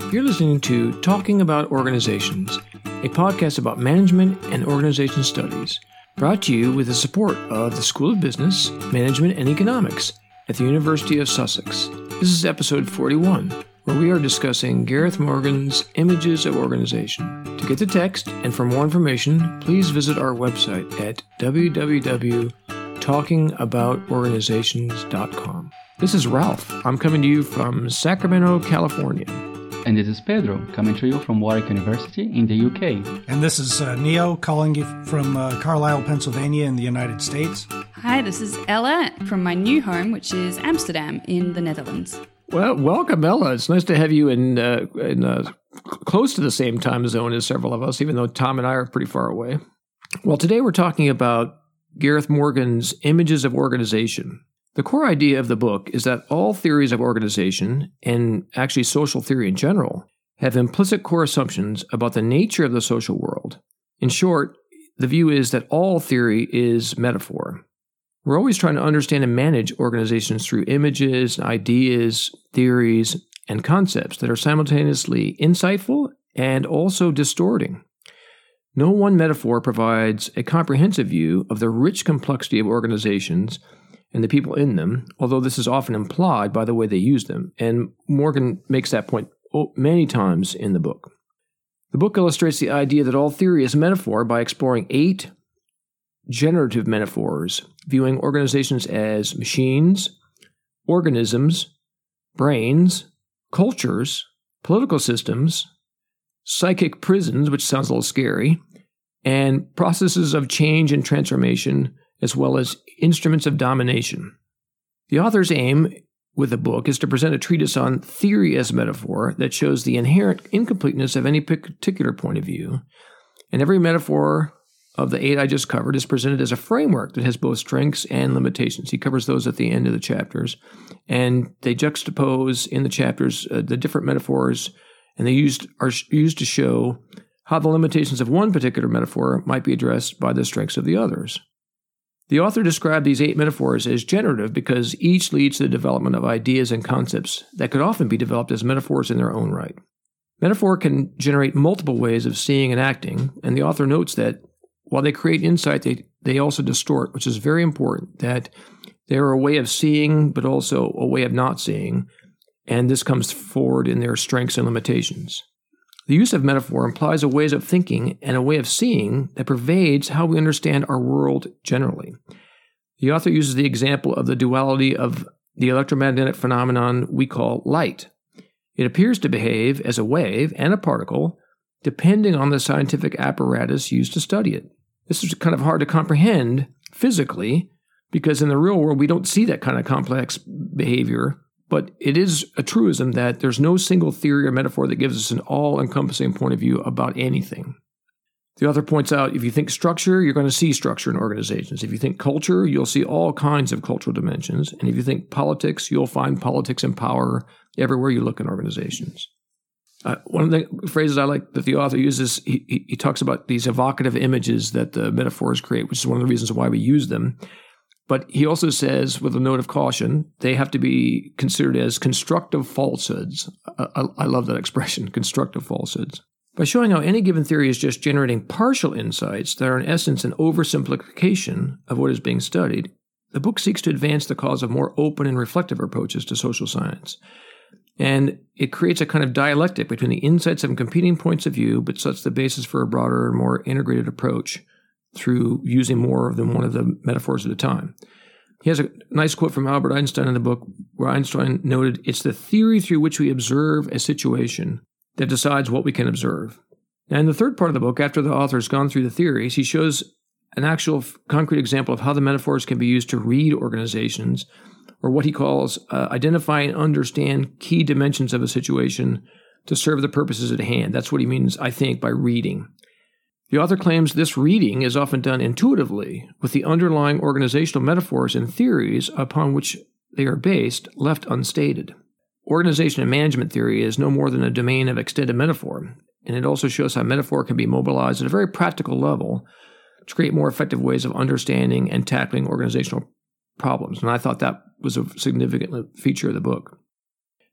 You're listening to Talking About Organizations, a podcast about management and organization studies, brought to you with the support of the School of Business, Management and Economics at the University of Sussex. This is episode 41, where we are discussing Gareth Morgan's Images of Organization. To get the text and for more information, please visit our website at www.talkingaboutorganizations.com. This is Ralph. I'm coming to you from Sacramento, California. And this is Pedro, coming to you from Warwick University in the UK. And this is Neo, calling you from Carlisle, Pennsylvania in the United States. Hi, this is Ella from my new home, which is Amsterdam in the Netherlands. Well, welcome, Ella. It's nice to have you in close to the same time zone as several of us, even though Tom and I are pretty far away. Well, today we're talking about Gareth Morgan's Images of Organization. The core idea of the book is that all theories of organization, and actually social theory in general, have implicit core assumptions about the nature of the social world. In short, the view is that all theory is metaphor. We're always trying to understand and manage organizations through images, ideas, theories, and concepts that are simultaneously insightful and also distorting. No one metaphor provides a comprehensive view of the rich complexity of organizations and the people in them, although this is often implied by the way they use them, and Morgan makes that point many times in the book. The book illustrates the idea that all theory is metaphor by exploring 8 generative metaphors, viewing organizations as machines, organisms, brains, cultures, political systems, psychic prisons, which sounds a little scary, and processes of change and transformation, as well as instruments of domination. The author's aim with the book is to present a treatise on theory as metaphor that shows the inherent incompleteness of any particular point of view, and every metaphor of the 8 I just covered is presented as a framework that has both strengths and limitations. He covers those at the end of the chapters, and they juxtapose in the chapters the different metaphors, and they are used to show how the limitations of one particular metaphor might be addressed by the strengths of the others. The author described these 8 metaphors as generative because each leads to the development of ideas and concepts that could often be developed as metaphors in their own right. Metaphor can generate multiple ways of seeing and acting, and the author notes that while they create insight, they also distort, which is very important, that they are a way of seeing, but also a way of not seeing, and this comes forward in their strengths and limitations. The use of metaphor implies a ways of thinking and a way of seeing that pervades how we understand our world generally. The author uses the example of the duality of the electromagnetic phenomenon we call light. It appears to behave as a wave and a particle, depending on the scientific apparatus used to study it. This is kind of hard to comprehend physically, because in the real world we don't see that kind of complex behavior. But it is a truism that there's no single theory or metaphor that gives us an all-encompassing point of view about anything. The author points out, if you think structure, you're going to see structure in organizations. If you think culture, you'll see all kinds of cultural dimensions. And if you think politics, you'll find politics and power everywhere you look in organizations. One of the phrases I like that the author uses, he talks about these evocative images that the metaphors create, which is one of the reasons why we use them. But he also says, with a note of caution, they have to be considered as constructive falsehoods. I love that expression, constructive falsehoods. By showing how any given theory is just generating partial insights that are in essence an oversimplification of what is being studied, the book seeks to advance the cause of more open and reflective approaches to social science. And it creates a kind of dialectic between the insights of competing points of view, but sets the basis for a broader and more integrated approach through using more than one of the metaphors at a time. He has a nice quote from Albert Einstein in the book where Einstein noted, "It's the theory through which we observe a situation that decides what we can observe." Now, in the third part of the book, after the author has gone through the theories, he shows an actual concrete example of how the metaphors can be used to read organizations, or what he calls identify and understand key dimensions of a situation to serve the purposes at hand. That's what he means, I think, by reading. The author claims this reading is often done intuitively, with the underlying organizational metaphors and theories upon which they are based left unstated. Organization and management theory is no more than a domain of extended metaphor, and it also shows how metaphor can be mobilized at a very practical level to create more effective ways of understanding and tackling organizational problems. And I thought that was a significant feature of the book.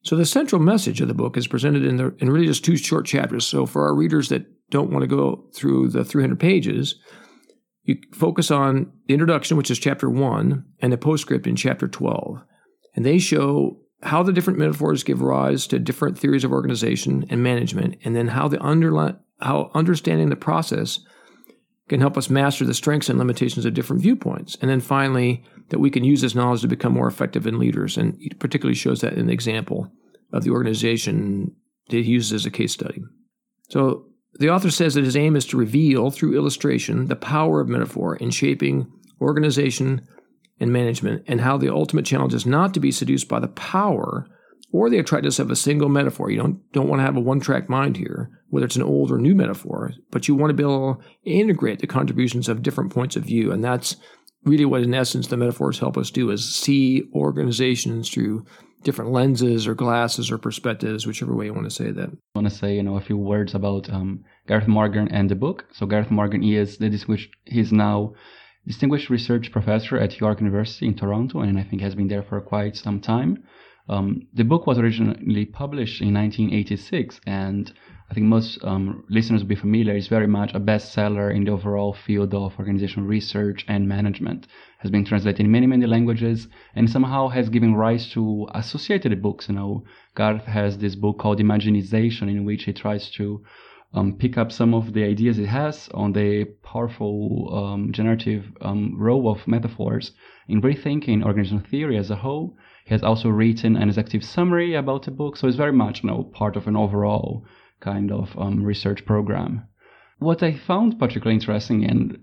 So the central message of the book is presented in really just 2 short chapters. So for our readers that don't want to go through the 300 pages, you focus on the introduction, which is chapter 1, and the postscript in chapter 12. And they show how the different metaphors give rise to different theories of organization and management, and then how understanding the process can help us master the strengths and limitations of different viewpoints. And then finally, that we can use this knowledge to become more effective in leaders. And it particularly shows that in the example of the organization that he uses as a case study. So the author says that his aim is to reveal through illustration the power of metaphor in shaping organization and management, and how the ultimate challenge is not to be seduced by the power or the attractiveness of a single metaphor. You don't want to have a one-track mind here, whether it's an old or new metaphor, but you want to be able to integrate the contributions of different points of view. And that's really what, in essence, the metaphors help us do, is see organizations through different lenses or glasses or perspectives, whichever way you want to say that. I want to say, a few words about Gareth Morgan and the book. So Gareth Morgan is he's now distinguished research professor at York University in Toronto, and I think has been there for quite some time. The book was originally published in 1986, and I think most listeners will be familiar. It's very much a bestseller in the overall field of organizational research and management. Has been translated in many, many languages, and somehow has given rise to associated books. Gareth has this book called Imaginization, in which he tries to pick up some of the ideas it has on the powerful generative role of metaphors in rethinking organizational theory as a whole. He has also written an executive summary about the book, so it's very much part of an overall kind of research program. What I found particularly interesting, and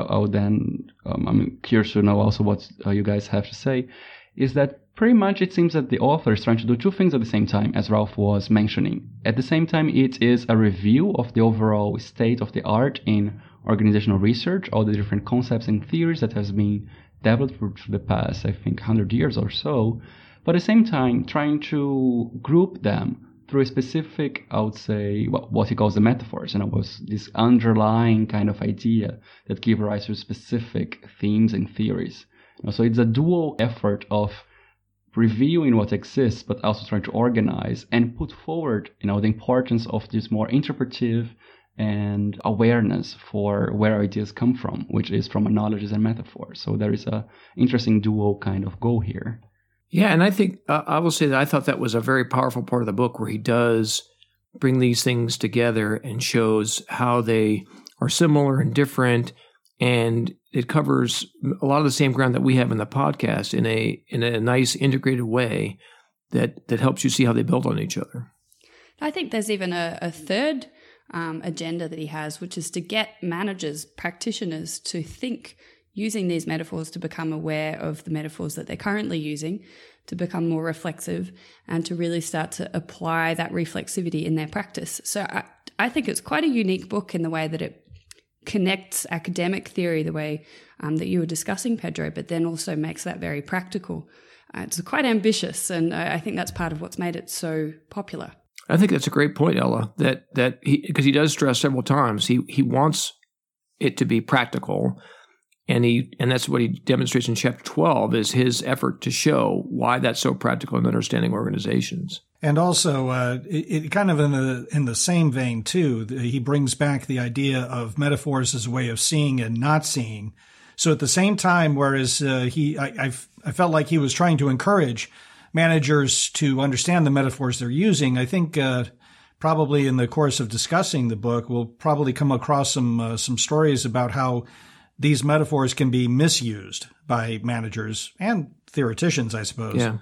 I'm curious to know also what you guys have to say, is that pretty much it seems that the author is trying to do 2 things at the same time, as Ralph was mentioning. At the same time, it is a review of the overall state of the art in organizational research, all the different concepts and theories that has been developed through the past, 100 years or so, but at the same time trying to group them through a specific, I would say, what he calls the metaphors, was this underlying kind of idea that give rise to specific themes and theories. So it's a dual effort of reviewing what exists, but also trying to organize and put forward, the importance of this more interpretive and awareness for where ideas come from, which is from analogies and metaphors. So there is a interesting dual kind of goal here. Yeah, and I think I will say that I thought that was a very powerful part of the book, where he does bring these things together and shows how they are similar and different, and it covers a lot of the same ground that we have in the podcast in a nice integrated way that helps you see how they build on each other. I think there's even a third agenda that he has, which is to get managers, practitioners to think using these metaphors, to become aware of the metaphors that they're currently using, to become more reflexive, and to really start to apply that reflexivity in their practice. So I think it's quite a unique book in the way that it connects academic theory the way that you were discussing, Pedro, but then also makes that very practical. It's quite ambitious, and I think that's part of what's made it so popular. I think that's a great point, Ella, that because he does stress several times, he wants it to be practical, and that's what he demonstrates in chapter 12, is his effort to show why that's so practical in understanding organizations. And also, it kind of in the same vein too, he brings back the idea of metaphors as a way of seeing and not seeing. So at the same time, whereas I felt like he was trying to encourage managers to understand the metaphors they're using, I think probably in the course of discussing the book, we'll probably come across some stories about how these metaphors can be misused by managers and theoreticians, I suppose. Yeah.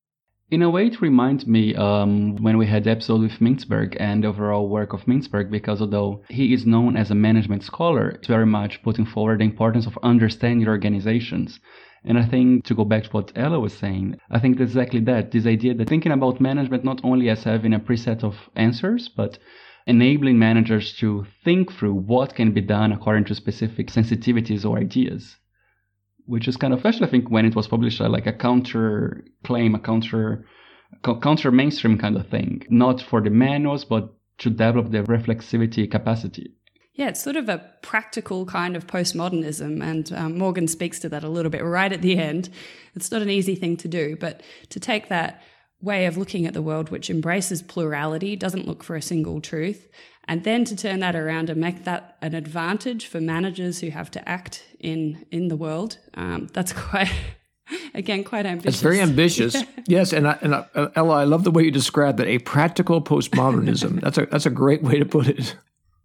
In a way, it reminds me when we had the episode with Mintzberg and the overall work of Mintzberg, because although he is known as a management scholar, it's very much putting forward the importance of understanding organizations. And I think, to go back to what Ella was saying, I think that's exactly that, this idea that thinking about management not only as having a preset of answers, but enabling managers to think through what can be done according to specific sensitivities or ideas. Which is kind of, especially I think when it was published, like a counter claim, a counter mainstream kind of thing. Not for the manuals, but to develop the reflexivity capacity. Yeah, it's sort of a practical kind of postmodernism, and Morgan speaks to that a little bit right at the end. It's not an easy thing to do, but to take that way of looking at the world which embraces plurality, doesn't look for a single truth, and then to turn that around and make that an advantage for managers who have to act in the world, that's quite ambitious. It's very ambitious. Yes, and Ella, I love the way you described it, a practical postmodernism. That's a great way to put it.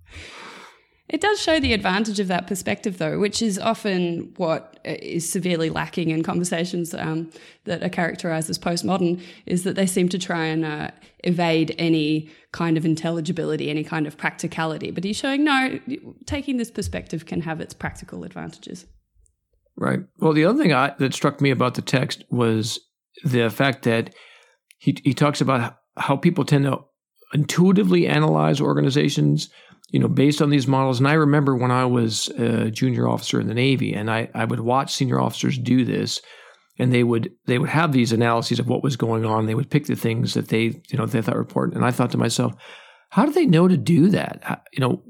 It does show the advantage of that perspective, though, which is often what is severely lacking in conversations that are characterized as postmodern, is that they seem to try and evade any kind of intelligibility, any kind of practicality. But he's showing, no, taking this perspective can have its practical advantages. Right. Well, the other thing that struck me about the text was the fact that he talks about how people tend to intuitively analyze organizations, based on these models. And I remember when I was a junior officer in the Navy, and I would watch senior officers do this, and they would have these analyses of what was going on. They would pick the things that they thought were important. And I thought to myself, how do they know to do that?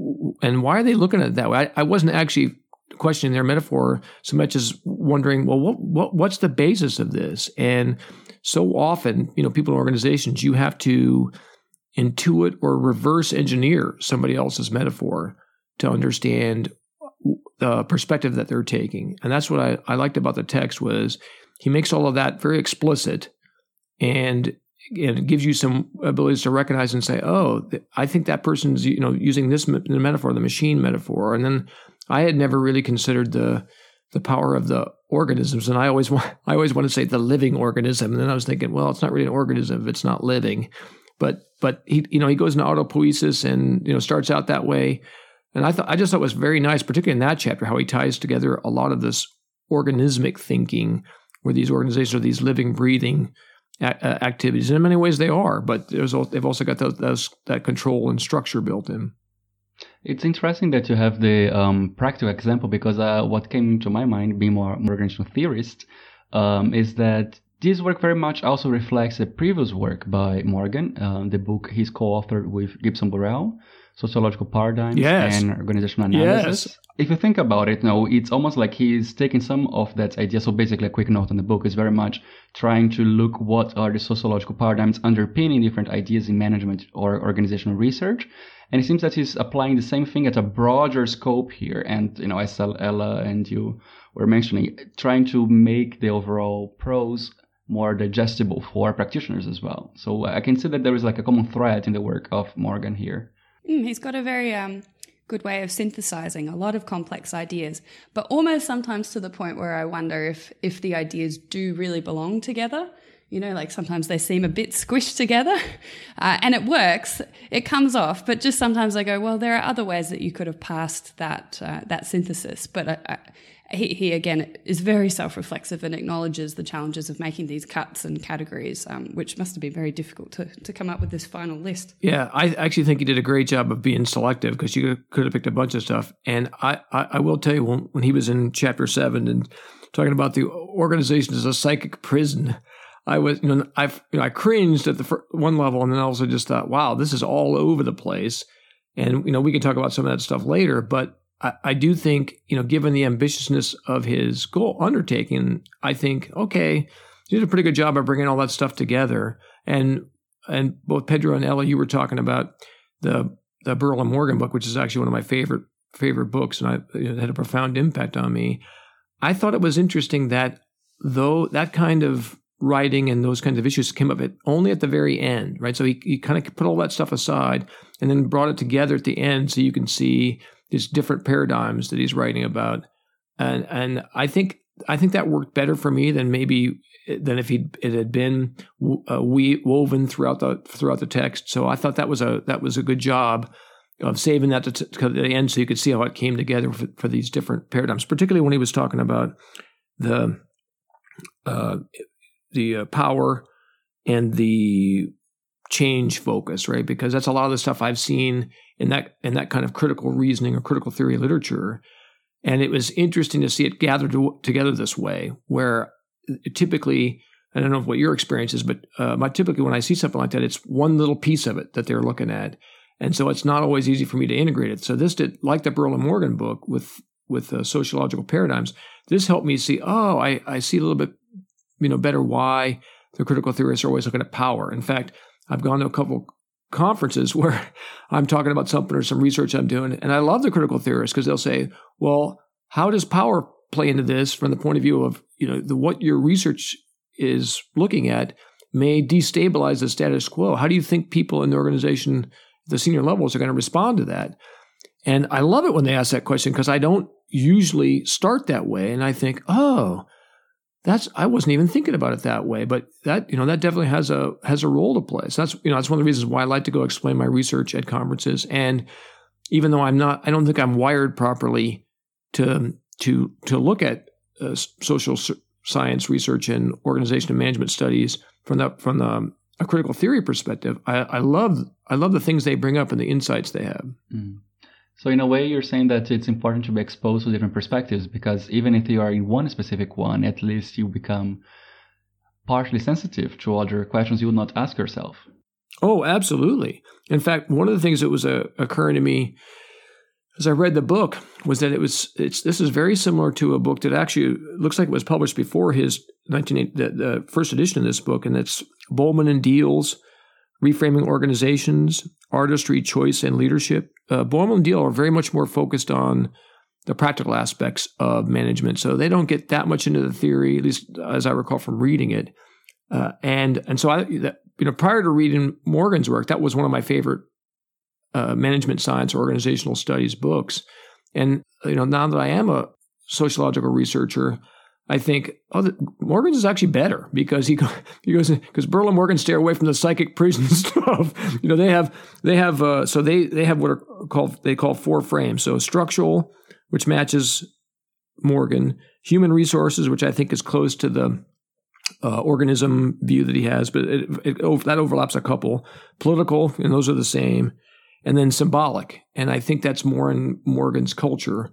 And why are they looking at it that way? I wasn't actually questioning their metaphor so much as wondering, well, what's the basis of this? And so often, people in organizations, you have to intuit or reverse engineer somebody else's metaphor to understand the perspective that they're taking. And that's what I liked about the text, was he makes all of that very explicit, and it gives you some abilities to recognize and say, oh, I think that person's using this metaphor, the machine metaphor. And then I had never really considered the power of the organisms, and I always want to say the living organism. And then I was thinking, well, it's not really an organism if it's not living. But he goes into autopoiesis and starts out that way, and I just thought it was very nice, particularly in that chapter, how he ties together a lot of this organismic thinking, where these organizations are these living, breathing activities. And in many ways they are, but they've also got that control and structure built in. It's interesting that you have the practical example, because what came to my mind, being more organizational theorist, is that this work very much also reflects a previous work by Morgan, the book he's co-authored with Gibson Burrell, Sociological Paradigms and Organizational Analysis. Yes. If you think about it, it's almost like he's taking some of that idea. So basically, a quick note on the book is very much trying to look what are the sociological paradigms underpinning different ideas in management or organizational research. And it seems that he's applying the same thing at a broader scope here. And, as Ella and you were mentioning, trying to make the overall prose more digestible for practitioners as well. So I can see that there is like a common thread in the work of Morgan here. He's got a very good way of synthesizing a lot of complex ideas, but almost sometimes to the point where I wonder if the ideas do really belong together. Like sometimes they seem a bit squished together, and it works, it comes off, but just sometimes I go, well, there are other ways that you could have passed that synthesis. But he again is very self-reflexive and acknowledges the challenges of making these cuts and categories, which must have been very difficult to come up with this final list. Yeah, I actually think he did a great job of being selective, because you could have picked a bunch of stuff. And I will tell you, when he was in chapter 7 and talking about the organization as a psychic prison, I was, I cringed at the one level, and then I also just thought, wow, this is all over the place. And, we can talk about some of that stuff later, but I do think, given the ambitiousness of his goal undertaking, I think, okay, he did a pretty good job of bringing all that stuff together. And both Pedro and Ella, you were talking about the Burrell and Morgan book, which is actually one of my favorite books, and it had a profound impact on me. I thought it was interesting that though that kind of writing and those kinds of issues came up only at the very end, right? So he kind of put all that stuff aside and then brought it together at the end, so you can see these different paradigms that he's writing about, and I think that worked better for me than if it had been woven throughout the text. So I thought that was a good job of saving that to the end, so you could see how it came together for these different paradigms. Particularly when he was talking about the power and the change focus, right? Because that's a lot of the stuff I've seen in that kind of critical reasoning or critical theory literature. And it was interesting to see it gathered together this way, where typically, I don't know what your experience is, but typically when I see something like that, it's one little piece of it that they're looking at. And so it's not always easy for me to integrate it. So this did, like the Burrell and Morgan book with sociological paradigms, this helped me see, I see a little bit, better why the critical theorists are always looking at power. In fact, I've gone to a couple conferences where I'm talking about something or some research I'm doing, and I love the critical theorists because they'll say, well, how does power play into this from the point of view of, what your research is looking at may destabilize the status quo. How do you think people in the organization, the senior levels, are going to respond to that? And I love it when they ask that question because I don't usually start that way. And I think, I wasn't even thinking about it that way. But that definitely has a role to play. So that's one of the reasons why I like to go explain my research at conferences. And even though I don't think I'm wired properly to look at social science research and organization and management studies from a critical theory perspective, I love the things they bring up and the insights they have. Mm. So in a way, you're saying that it's important to be exposed to different perspectives because even if you are in one specific one, at least you become partially sensitive to other questions you would not ask yourself. Oh, absolutely. In fact, one of the things that was occurring to me as I read the book was that this is very similar to a book that actually looks like it was published before his 1980, the first edition of this book, and it's Bowman and Deal's Reframing Organizations, Artistry, Choice, and Leadership. Bowman and Deal are very much more focused on the practical aspects of management, so they don't get that much into the theory, at least as I recall from reading it. And so prior to reading Morgan's work, that was one of my favorite management science or organizational studies books. And now that I am a sociological researcher, I think, Morgan's is actually better because he goes because Burl and Morgan stay away from the psychic prison stuff. They have what they call four frames. So structural, which matches Morgan, human resources, which I think is close to the organism view that he has, but that overlaps a couple. Political, and those are the same. And then symbolic, and I think that's more in Morgan's culture.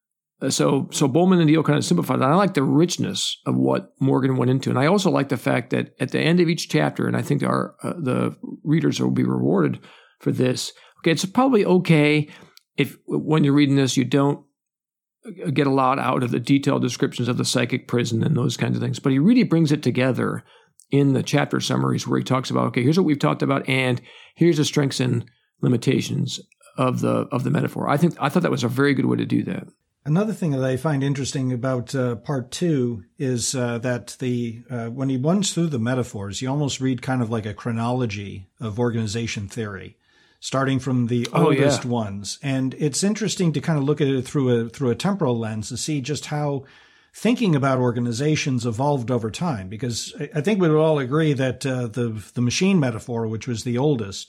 So Bowman and Deal kind of simplified that. I like the richness of what Morgan went into, and I also like the fact that at the end of each chapter, and I think the readers will be rewarded for this. Okay, it's probably okay if when you're reading this, you don't get a lot out of the detailed descriptions of the psychic prison and those kinds of things, but he really brings it together in the chapter summaries where he talks about, okay, here's what we've talked about, and here's the strengths and limitations of the metaphor. I thought that was a very good way to do that. Another thing that I find interesting about part 2 is that when he runs through the metaphors, you almost read kind of like a chronology of organization theory, starting from the oldest ones. And it's interesting to kind of look at it through a temporal lens to see just how thinking about organizations evolved over time. Because I think we would all agree that the machine metaphor, which was the oldest,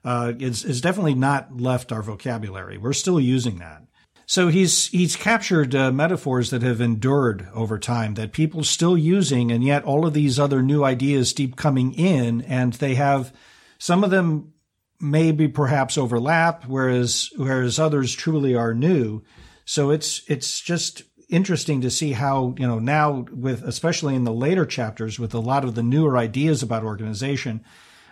is definitely not left our vocabulary. We're still using that. So he's captured metaphors that have endured over time that people are still using, and yet all of these other new ideas keep coming in, and they have some of them maybe perhaps overlap, whereas others truly are new. So it's just interesting to see how, now with, especially in the later chapters, with a lot of the newer ideas about organization,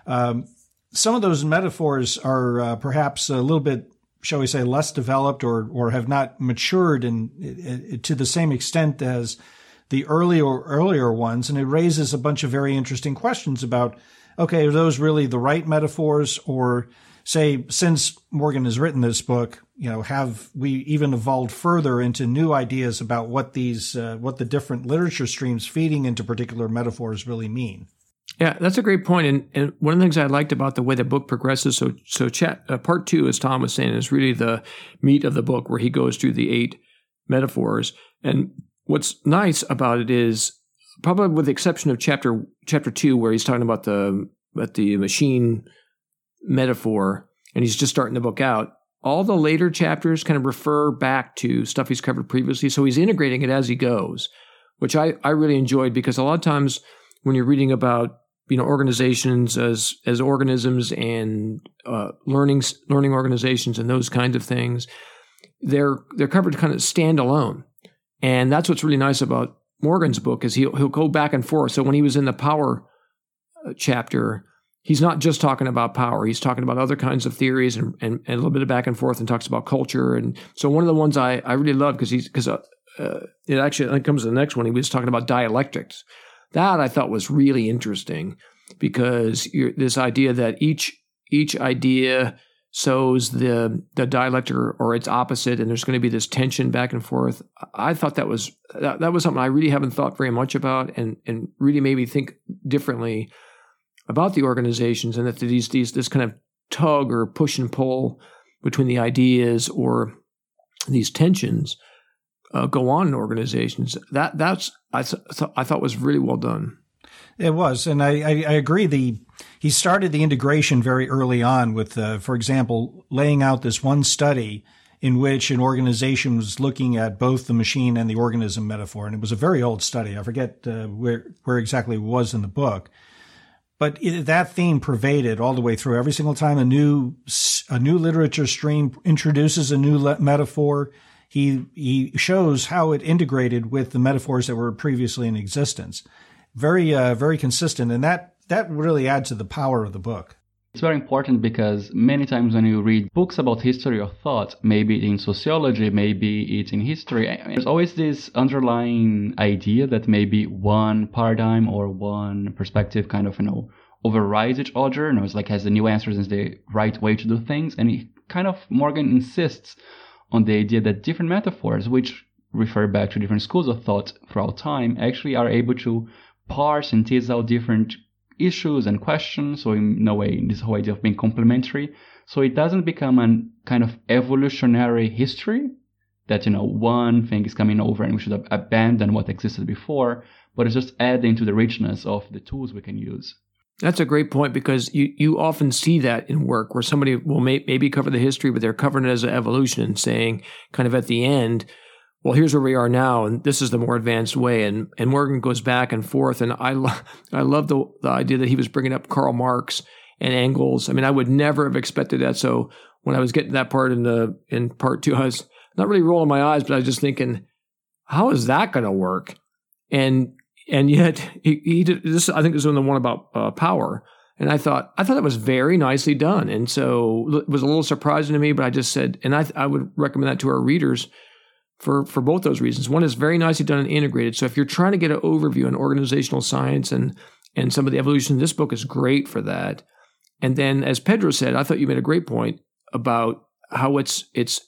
some of those metaphors are perhaps a little bit, shall we say, less developed or have not matured to the same extent as the earlier ones. And it raises a bunch of very interesting questions about, okay, are those really the right metaphors? Or say, since Morgan has written this book, have we even evolved further into new ideas about what the different literature streams feeding into particular metaphors really mean? Yeah, that's a great point. And one of the things I liked about the way the book progresses, so part 2, as Tom was saying, is really the meat of the book where he goes through the 8 metaphors. And what's nice about it is, probably with the exception of chapter 2, where he's talking about the machine metaphor, and he's just starting the book out, all the later chapters kind of refer back to stuff he's covered previously. So he's integrating it as he goes, which I really enjoyed, because a lot of times when you're reading about organizations as organisms and learning organizations and those kinds of things, they're covered kind of standalone. And that's what's really nice about Morgan's book, is he'll go back and forth. So when he was in the power chapter, he's not just talking about power. He's talking about other kinds of theories and a little bit of back and forth, and talks about culture. And so one of the ones I really love, because it actually, I think, comes to the next one. He was talking about dialectics. That I thought was really interesting, because this idea that each idea sows the dialect or its opposite, and there's going to be this tension back and forth. I thought that was something I really haven't thought very much about, and really made me think differently about the organizations, and that this kind of tug or push and pull between the ideas or these tensions go on in organizations. I thought was really well done. It was, and I agree. He started the integration very early on with, for example, laying out this one study in which an organization was looking at both the machine and the organism metaphor, and it was a very old study. I forget where exactly it was in the book, but that theme pervaded all the way through. Every single time a new literature stream introduces a new metaphor, he shows how it integrated with the metaphors that were previously in existence. Very, very consistent. And that really adds to the power of the book. It's very important because many times when you read books about history or thought, maybe in sociology, maybe it's in history, there's always this underlying idea that maybe one paradigm or one perspective kind of, overrides each other. It's like has the new answers and the right way to do things. And Morgan insists on the idea that different metaphors, which refer back to different schools of thought throughout time, actually are able to parse and tease out different issues and questions. So in a way, this whole idea of being complementary. So it doesn't become a kind of evolutionary history that, one thing is coming over and we should abandon what existed before, but it's just adding to the richness of the tools we can use. That's a great point, because you often see that in work where somebody will maybe cover the history, but they're covering it as an evolution and saying kind of at the end, well, here's where we are now, and this is the more advanced way. And Morgan goes back and forth, and I love the idea that he was bringing up Karl Marx and Engels. I mean, I would never have expected that. So when I was getting that part in part two, I was not really rolling my eyes, but I was just thinking, how is that going to work? And yet he did this. I think this was the one about power, and I thought that was very nicely done. And so it was a little surprising to me, but I just said, and I would recommend that to our readers. For both those reasons. One is very nicely done and integrated. So if you're trying to get an overview on organizational science and some of the evolution, this book is great for that. And then, as Pedro said, I thought you made a great point about how it's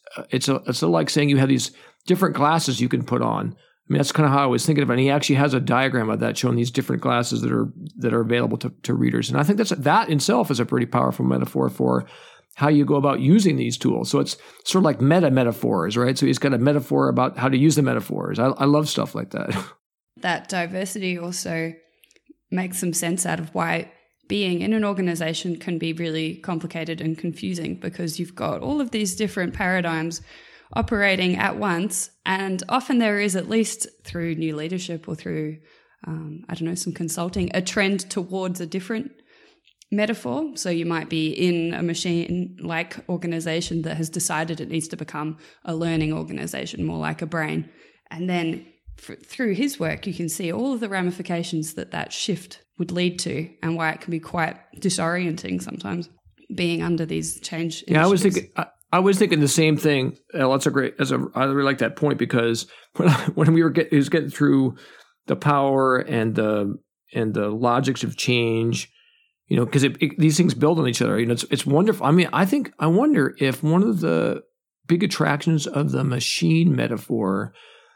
like saying you have these different glasses you can put on. I mean, that's kind of how I was thinking of it. And he actually has a diagram of that showing these different glasses that are available to readers. And I think that in itself is a pretty powerful metaphor for how you go about using these tools. So it's sort of like metaphors, right? So he's got a metaphor about how to use the metaphors. I love stuff like that. That diversity also makes some sense out of why being in an organization can be really complicated and confusing, because you've got all of these different paradigms operating at once. And often there is, at least through new leadership or through, some consulting, a trend towards a different metaphor. So you might be in a machine-like organization that has decided it needs to become a learning organization, more like a brain. And then through his work, you can see all of the ramifications that shift would lead to, and why it can be quite disorienting sometimes, being under these change initiatives. Yeah, I was thinking the same thing. That's a great. I really like that point, because when he was getting through the power and the logics of change, because these things build on each other. It's wonderful. I mean, I wonder if one of the big attractions of the machine metaphor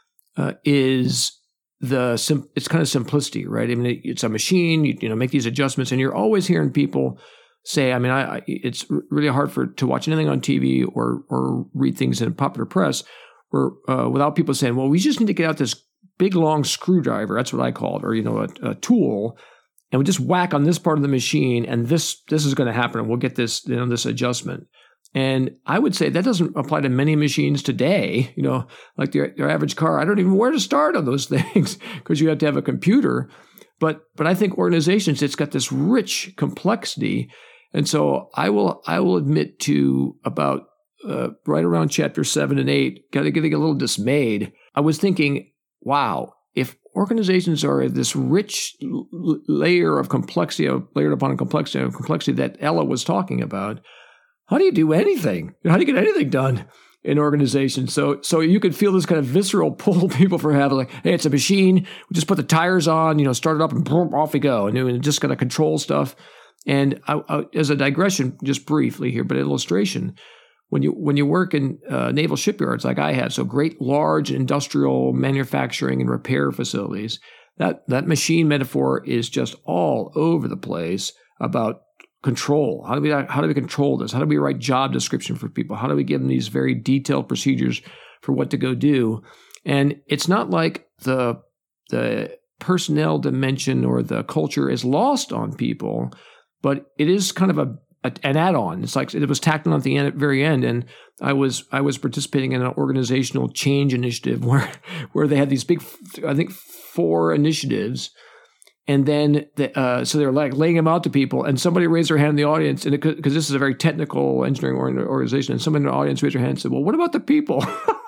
is it's kind of simplicity, right? I mean, it's a machine. You make these adjustments, and you're always hearing people say, I mean, it's really hard to watch anything on TV or read things in popular press where without people saying, well, we just need to get out this big long screwdriver. That's what I call it, or a tool. And we just whack on this part of the machine, and this is going to happen, and we'll get this this adjustment. And I would say that doesn't apply to many machines today. Like your average car, I don't even know where to start on those things, because you have to have a computer. But I think organizations, it's got this rich complexity, and so I will admit to about right around chapter 7 and 8, getting a little dismayed. I was thinking, wow, if organizations are this rich layer of complexity, layered upon complexity that Ella was talking about, how do you do anything? How do you get anything done? in organizations. So you could feel this kind of visceral pull people for having like, hey, it's a machine. We just put the tires on, start it up and boom, off we go. And just going to control stuff. And as a digression, just briefly here, but an illustration, when you work in naval shipyards like I had, so great large industrial manufacturing and repair facilities, that machine metaphor is just all over the place about control. How do we control this? How do we write job description for people? How do we give them these very detailed procedures for what to go do? And it's not like the personnel dimension or the culture is lost on people, but it is kind of an add-on. It's like it was tacked on at the very end, and I was participating in an organizational change initiative where they had these big, I think 4 initiatives. And then, so they're like laying them out to people, and somebody raised their hand in the audience, and because this is a very technical engineering organization, and someone in the audience raised their hand and said, well, what about the people?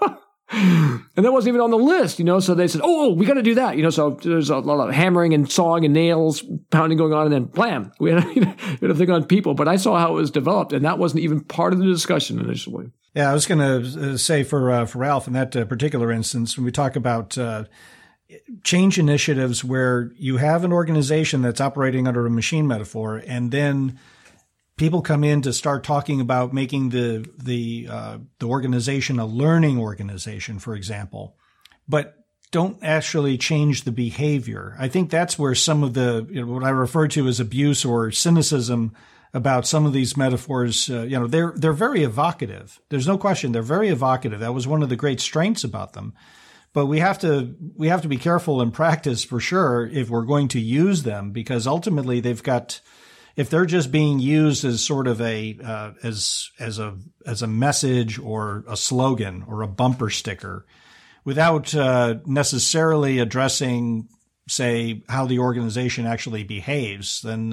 And that wasn't even on the list, so they said, oh, we got to do that, so there's a lot of hammering and sawing and nails pounding going on, and then blam, we had a thing on people. But I saw how it was developed, and that wasn't even part of the discussion initially. Yeah, I was going to say for Ralph, in that particular instance, when we talk about change initiatives where you have an organization that's operating under a machine metaphor, and then people come in to start talking about making the organization a learning organization, for example, but don't actually change the behavior. I think that's where some of the what I refer to as abuse or cynicism about some of these metaphors, they're very evocative. There's no question they're very evocative. That was one of the great strengths about them. But we have to be careful in practice for sure if we're going to use them, because ultimately if they're just being used as sort of as a message or a slogan or a bumper sticker, without necessarily addressing, say, how the organization actually behaves, then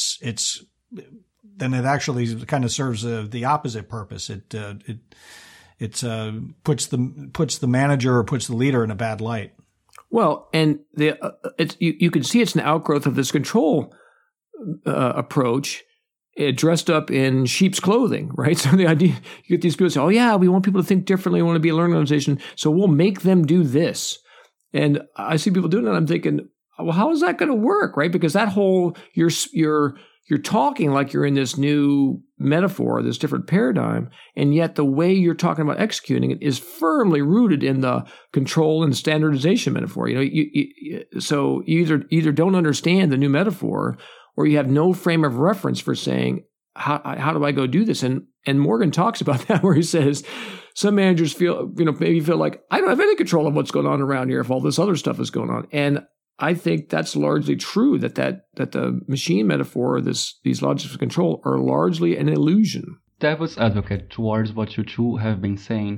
then it actually kind of serves the opposite purpose. It puts the manager or puts the leader in a bad light. Well, and you can see it's an outgrowth of this control approach, dressed up in sheep's clothing, right? So the idea, you get these people say, "Oh yeah, we want people to think differently. We want to be a learning organization, so we'll make them do this." And I see people doing that. I'm thinking, well, how is that going to work, right? Because that whole you're talking like you're in this new metaphor, this different paradigm, and yet the way you're talking about executing it is firmly rooted in the control and standardization metaphor. So you either don't understand the new metaphor, or you have no frame of reference for saying, how do I go do this? And Morgan talks about that, where he says some managers feel like I don't have any control of what's going on around here if all this other stuff is going on. And I think that's largely true, that the machine metaphor, these logics of control, are largely an illusion. Devil's advocate towards what you two have been saying.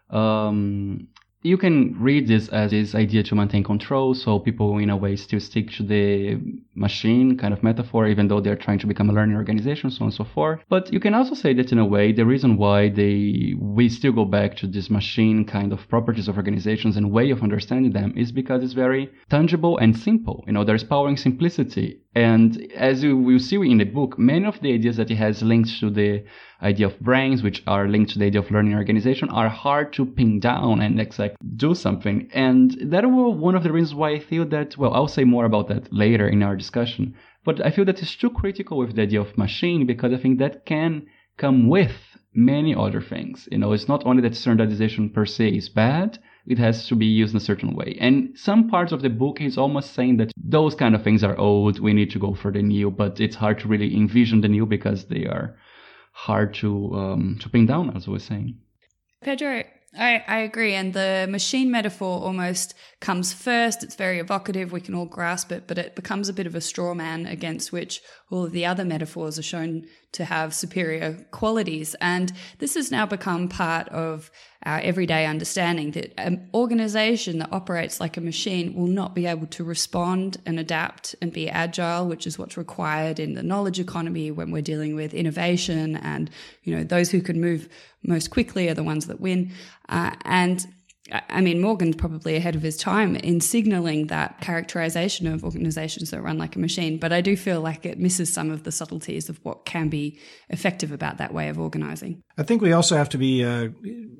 You can read this as this idea to maintain control, so people in a way still stick to the machine kind of metaphor, even though they're trying to become a learning organization, so on and so forth. But you can also say that in a way, the reason why we still go back to this machine kind of properties of organizations and way of understanding them is because it's very tangible and simple. There's power in simplicity. And as you will see in the book, many of the ideas that it has linked to the idea of brains, which are linked to the idea of learning organization, are hard to pin down and do something. And that was one of the reasons why I feel that, well, I'll say more about that later in our discussion. But I feel that it's too critical with the idea of machine, because I think that can come with many other things. It's not only that standardization per se is bad, it has to be used in a certain way. And some parts of the book is almost saying that those kind of things are old, we need to go for the new, but it's hard to really envision the new because they are hard to pin down, as I was saying. Pedro, I agree. And the machine metaphor almost comes first. It's very evocative. We can all grasp it, but it becomes a bit of a straw man against which all of the other metaphors are shown to have superior qualities. And this has now become part of our everyday understanding that an organization that operates like a machine will not be able to respond and adapt and be agile, which is what's required in the knowledge economy when we're dealing with innovation. And, those who can move most quickly are the ones that win. And I mean, Morgan's probably ahead of his time in signaling that characterization of organizations that run like a machine. But I do feel like it misses some of the subtleties of what can be effective about that way of organizing. I think we also have to be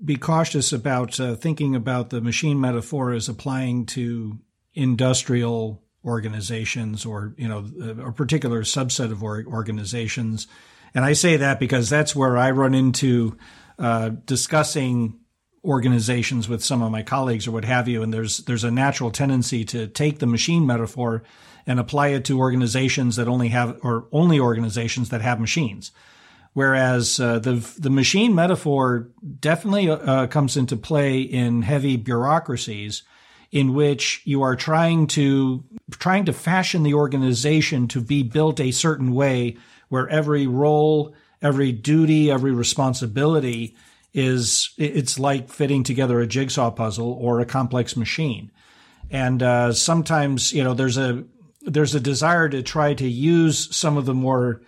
be cautious about thinking about the machine metaphor as applying to industrial organizations or, a particular subset of organizations. And I say that because that's where I run into discussing organizations with some of my colleagues or what have you. And there's a natural tendency to take the machine metaphor and apply it to organizations that only organizations that have machines. Whereas the machine metaphor definitely comes into play in heavy bureaucracies in which you are trying to fashion the organization to be built a certain way where every role, every duty, every responsibility it's like fitting together a jigsaw puzzle or a complex machine. And sometimes, there's a desire to try to use some of the more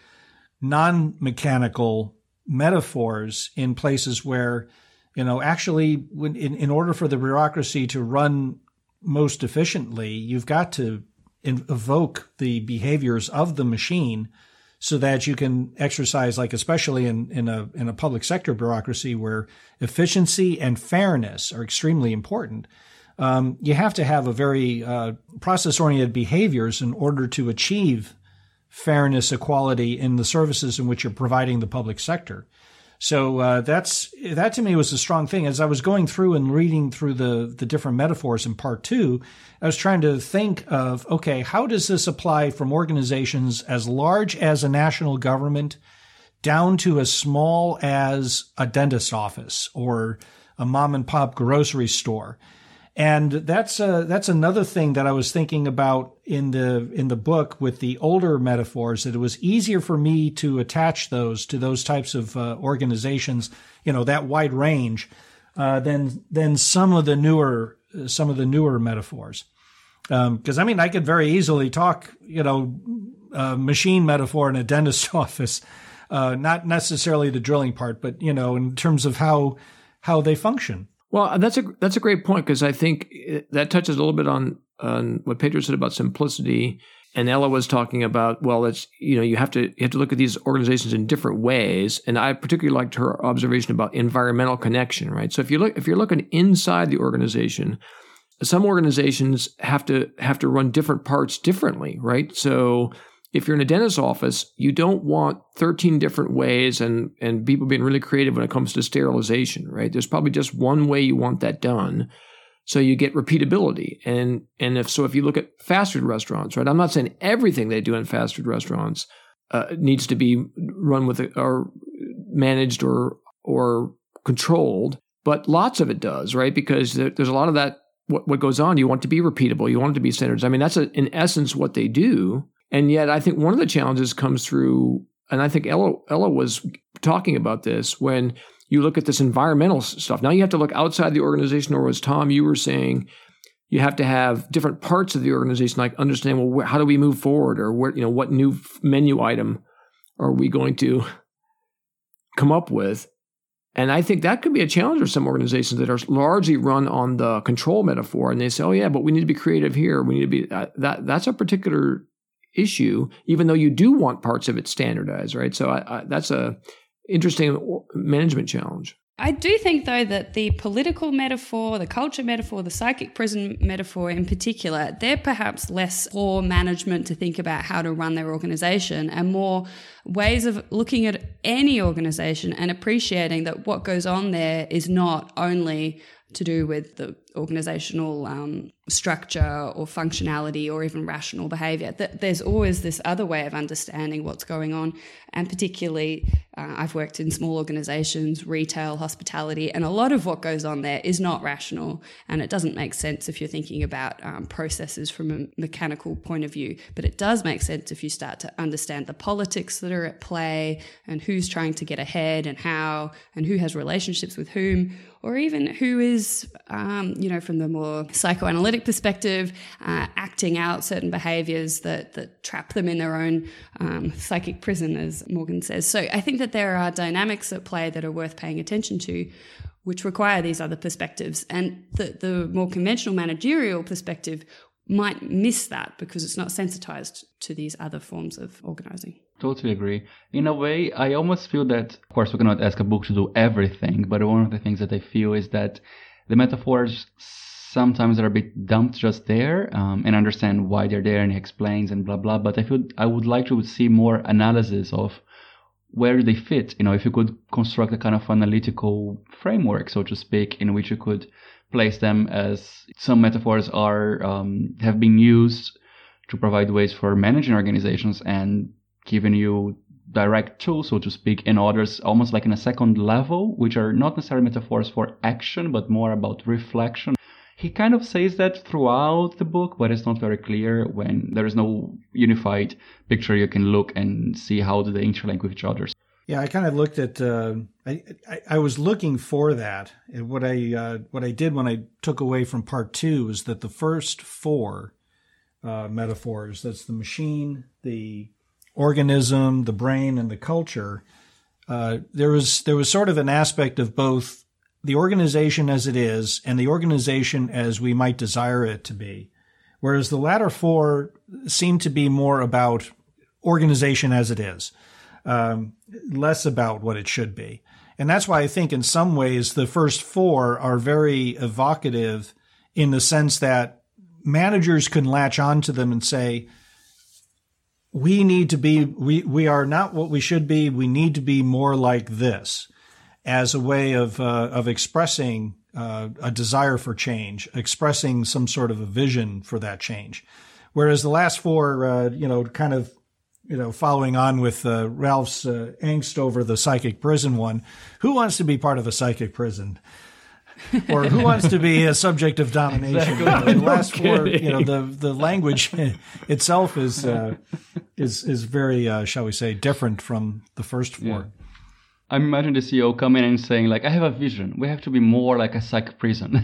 non-mechanical metaphors in places where, actually in order for the bureaucracy to run most efficiently, you've got to evoke the behaviors of the machine so that you can exercise, like especially in a public sector bureaucracy where efficiency and fairness are extremely important. You have to have a very process-oriented behaviors in order to achieve fairness, equality in the services in which you're providing the public sector. So that to me was a strong thing. As I was going through and reading through the different metaphors in part 2, I was trying to think of, okay, how does this apply from organizations as large as a national government down to as small as a dentist's office or a mom and pop grocery store? And that's another thing that I was thinking about in the book with the older metaphors, that it was easier for me to attach those to those types of organizations, that wide range, than some of the newer metaphors. Because I could very easily talk, machine metaphor in a dentist's office, not necessarily the drilling part, but in terms of how they function. Well, that's a great point, because I think that touches a little bit on what Pedro said about simplicity, and Ella was talking about, well, it's you have to look at these organizations in different ways, and I particularly liked her observation about environmental connection, right? So if you're looking inside the organization, some organizations have to run different parts differently, right? So if you're in a dentist's office, you don't want 13 different ways and people being really creative when it comes to sterilization, right? There's probably just one way you want that done. So you get repeatability. And if you look at fast food restaurants, right? I'm not saying everything they do in fast food restaurants needs to be run with or managed or controlled, but lots of it does, right? Because there's a lot of that, what goes on, you want to be repeatable, you want it to be standards. That's in essence what they do. And yet, I think one of the challenges comes through, and I think Ella was talking about this, when you look at this environmental stuff. Now you have to look outside the organization, or as Tom, you were saying, you have to have different parts of the organization, like understand, well, how do we move forward, or what new menu item are we going to come up with? And I think that could be a challenge for some organizations that are largely run on the control metaphor, and they say, oh yeah, but we need to be creative here. We need to be that's a particular issue, even though you do want parts of it standardized, right? So that's a interesting management challenge. I do think, though, that the political metaphor, the culture metaphor, the psychic prison metaphor in particular, they're perhaps less for management to think about how to run their organization, and more ways of looking at any organization and appreciating that what goes on there is not only to do with the organizational structure or functionality or even rational behavior. There's always this other way of understanding what's going on. And particularly, I've worked in small organizations, retail, hospitality, and a lot of what goes on there is not rational. And it doesn't make sense if you're thinking about processes from a mechanical point of view. But it does make sense if you start to understand the politics that are at play, and who's trying to get ahead, and how, and who has relationships with whom, or even who is, from the more psychoanalytic perspective, acting out certain behaviors that trap them in their own psychic prison, as Morgan says. So I think that there are dynamics at play that are worth paying attention to, which require these other perspectives. And the more conventional managerial perspective might miss that because it's not sensitized to these other forms of organizing. Totally agree. In a way, I almost feel that, of course, we cannot ask a book to do everything, but one of the things that I feel is that the metaphors sometimes are a bit dumped just there, and understand why they're there, and he explains and blah, blah. But I feel I would like to see more analysis of where do they fit. If you could construct a kind of analytical framework, so to speak, in which you could place them, as some metaphors are have been used to provide ways for managing organizations and giving you direct tools, so to speak, and others almost like in a second level, which are not necessarily metaphors for action, but more about reflection. He kind of says that throughout the book, but it's not very clear when there is no unified picture you can look and see how do they interlink with each other. Yeah, I kind of looked at. I was looking for that, and what I did when I took away from part 2 is that the first 4 metaphors, that's the machine, the organism, the brain, and the culture, there was sort of an aspect of both the organization as it is and the organization as we might desire it to be, whereas the latter 4 seem to be more about organization as it is, less about what it should be. And that's why I think in some ways the first 4 are very evocative, in the sense that managers can latch onto them and say, we need to be, we are not what we should be. We need to be more like this, as a way of expressing a desire for change, expressing some sort of a vision for that change. Whereas the last 4, kind of, following on with Ralph's angst over the psychic prison one, who wants to be part of a psychic prison? Or who wants to be a subject of domination? Exactly. The last 4, the language itself is very, shall we say, different from the first 4. Yeah. I imagine the CEO coming and saying, like, I have a vision. We have to be more like a psych prison.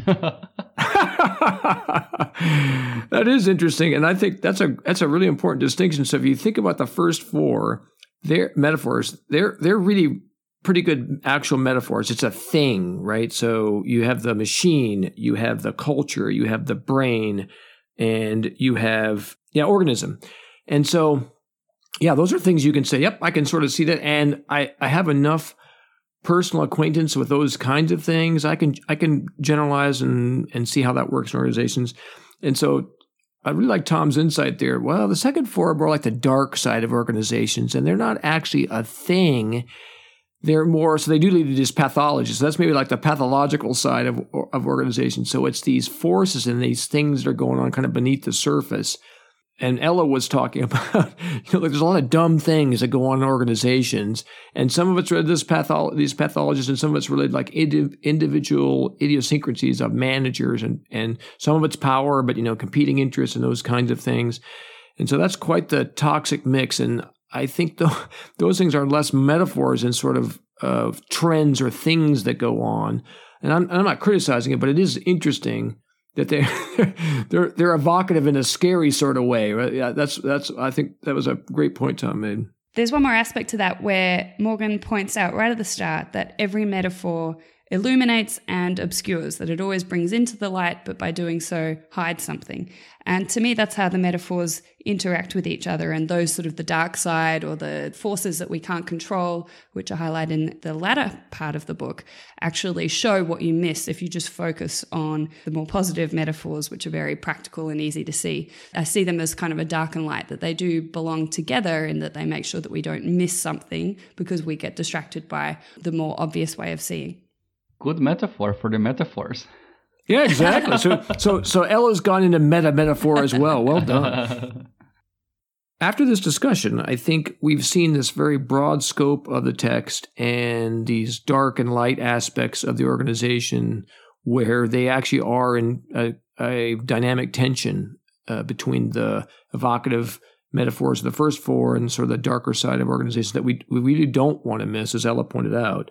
That is interesting, and I think that's a really important distinction. So if you think about the first 4, their metaphors, they're really pretty good actual metaphors. It's a thing, right? So you have the machine, you have the culture, you have the brain, and you have organism. And so, those are things you can say, yep, I can sort of see that. And I have enough personal acquaintance with those kinds of things. I can generalize and see how that works in organizations. And so I really like Tom's insight there. Well, the second 4 are more like the dark side of organizations, and they're not actually a thing. They're more, so they do lead to this pathology. So that's maybe like the pathological side of organizations. So it's these forces and these things that are going on kind of beneath the surface. And Ella was talking about, there's a lot of dumb things that go on in organizations, and some of it's related to these pathologies, and some of it's related like individual idiosyncrasies of managers, and some of it's power, but competing interests and those kinds of things. And so that's quite the toxic mix. And I think those things are less metaphors and sort of trends or things that go on. And I'm not criticizing it, but it is interesting that they're evocative in a scary sort of way. Right? Yeah, that's. I think that was a great point Tom made. There's one more aspect to that where Morgan points out right at the start that every metaphor illuminates and obscures, that it always brings into the light, but by doing so hides something. And to me, that's how the metaphors interact with each other, and those sort of the dark side or the forces that we can't control, which are highlighted in the latter part of the book, actually show what you miss if you just focus on the more positive metaphors, which are very practical and easy to see. I see them as kind of a dark and light, that they do belong together in that they make sure that we don't miss something because we get distracted by the more obvious way of seeing. Good metaphor for the metaphors. Yeah, exactly. So Ella's gone into metaphor as well. Well done. After this discussion, I think we've seen this very broad scope of the text and these dark and light aspects of the organization where they actually are in a dynamic tension between the evocative metaphors of the first 4 and sort of the darker side of organizations that we really don't want to miss, as Ella pointed out.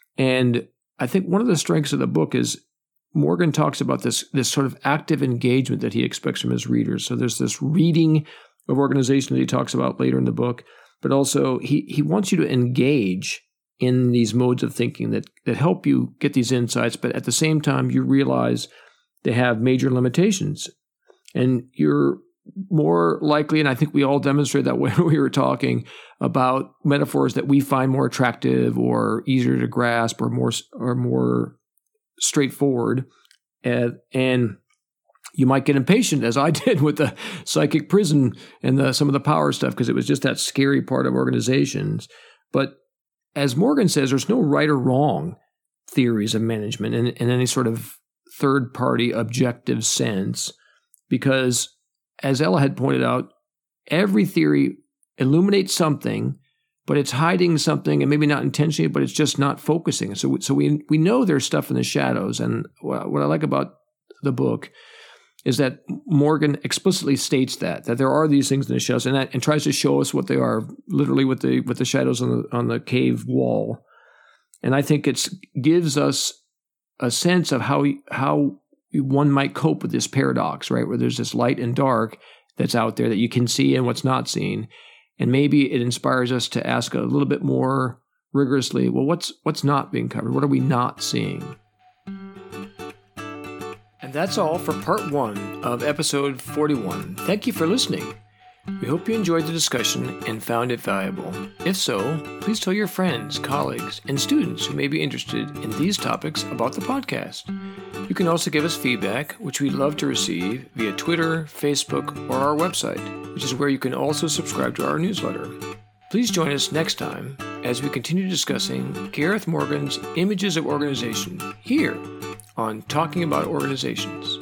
And I think one of the strengths of the book is Morgan talks about this sort of active engagement that he expects from his readers. So there's this reading of organization that he talks about later in the book, but also he wants you to engage in these modes of thinking that help you get these insights, but at the same time you realize they have major limitations. And you're more likely, and I think we all demonstrated that when we were talking about metaphors that we find more attractive or easier to grasp or more straightforward. And you might get impatient, as I did with the psychic prison and some of the power stuff, because it was just that scary part of organizations. But as Morgan says, there's no right or wrong theories of management in any sort of third-party objective sense, because as Ella had pointed out, every theory illuminates something, but it's hiding something, and maybe not intentionally, but it's just not focusing. So we know there's stuff in the shadows. And what I like about the book is that Morgan explicitly states that there are these things in the shadows, and tries to show us what they are, literally with the shadows on the cave wall. And I think it gives us a sense of how one might cope with this paradox, right? Where there's this light and dark that's out there that you can see and what's not seen. And maybe it inspires us to ask a little bit more rigorously, well, what's not being covered? What are we not seeing? And that's all for part 1 of episode 41. Thank you for listening. We hope you enjoyed the discussion and found it valuable. If so, please tell your friends, colleagues, and students who may be interested in these topics about the podcast. You can also give us feedback, which we'd love to receive via Twitter, Facebook, or our website, which is where you can also subscribe to our newsletter. Please join us next time as we continue discussing Gareth Morgan's Images of Organization here on Talking About Organizations.